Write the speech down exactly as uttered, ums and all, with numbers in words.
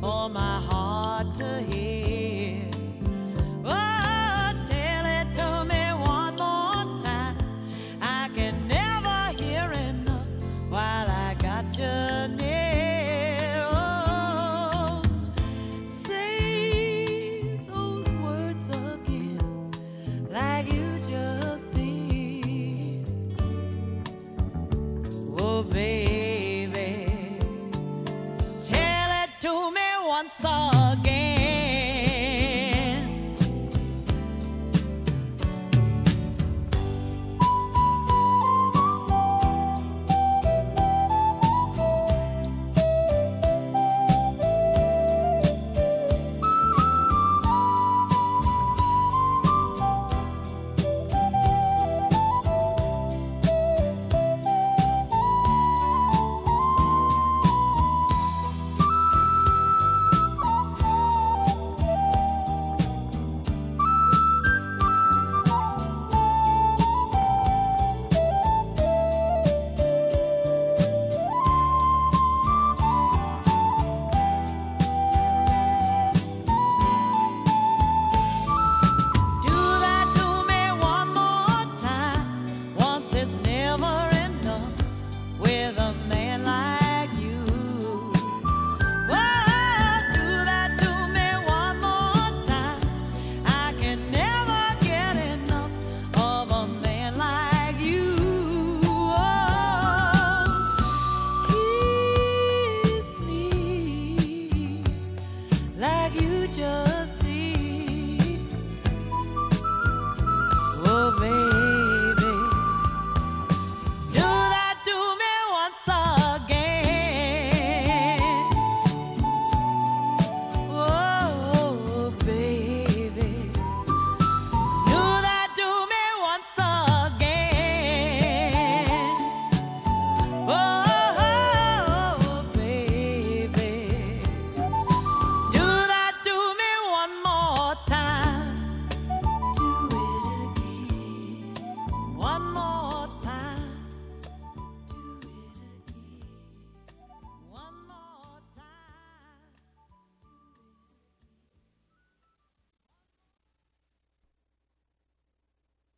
for my heart to hear. Oh, tell it to me one more time. I can never hear enough while I got you near. Oh, say those words again like you just did. Oh, baby, tell it to me once again.